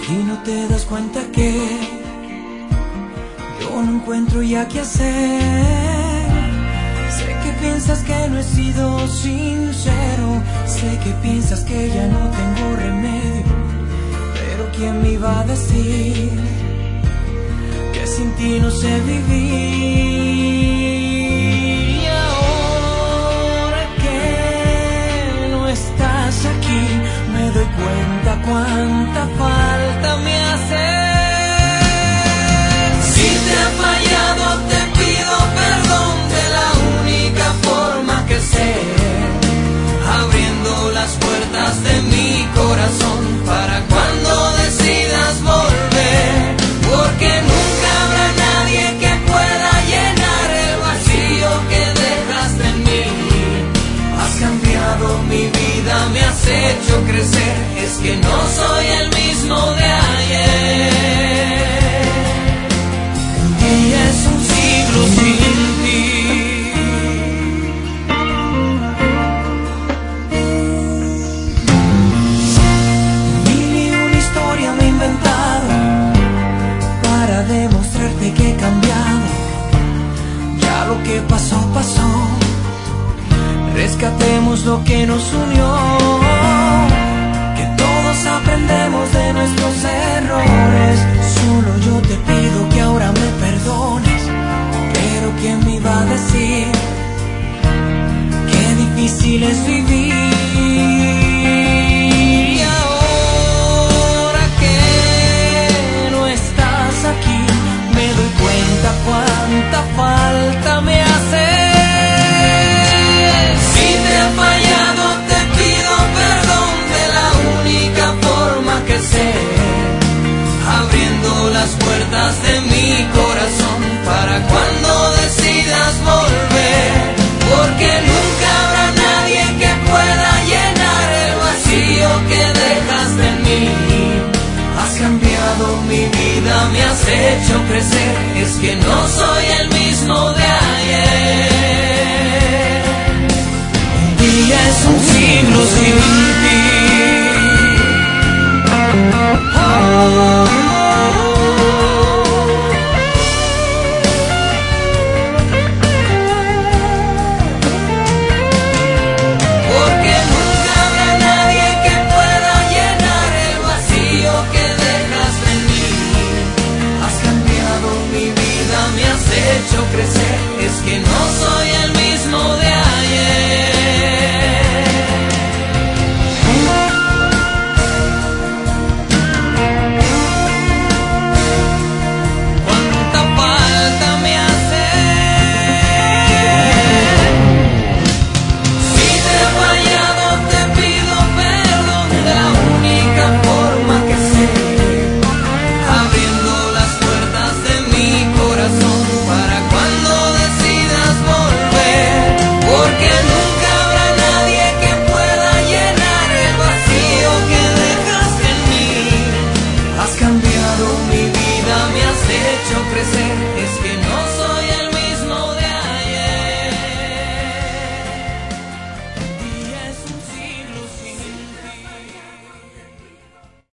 y no te das cuenta que yo no encuentro ya qué hacer. Sé que piensas que no he sido sincero, sé que piensas que ya no tengo remedio, pero ¿quién me iba a decir que sin ti no sé vivir? Y ahora que no estás aquí, me doy cuenta cuánta falta me hace. Si te he fallado, te pido perdón de la única forma que sé, abriendo las puertas de mi corazón para cuando decidas volver, porque nunca habrá nadie que pueda llenar el vacío que dejaste en mí. Has cambiado mi vida, me has hecho crecer, es que no soy el mismo de ayer. Un día es un siglo sin ti. Mil y una historia me he inventado para demostrarte que he cambiado. Ya lo que pasó, pasó. Rescatemos lo que nos unió, que todos aprendemos de nuestros errores. Solo yo te pido que ahora me perdones, pero ¿quién me iba a decir qué difícil es vivir? Y ahora que no estás aquí, me doy cuenta cuánta falta me hace. Si te he fallado, te pido perdón de la única forma que sé, abriendo las puertas de mi corazón para cuando decidas volver, porque nunca habrá nadie que pueda llenar el vacío que dejaste en mí. Has cambiado mi vida, me has hecho crecer, es que no soy el mismo de ayer. Un día es un siglo sin ti. Porque nunca habrá nadie que pueda llenar el vacío que dejaste en mí. Has cambiado mi vida, me has hecho crecer, es que no soy el mismo de ayer. Cuánta falta me hace. Si te he fallado, te pido perdón de la única forma que sé, abriendo las puertas de mi corazón para cuando decidas volver, porque nunca habrá nadie que pueda llenar el vacío que dejaste en mí. Has cambiado mi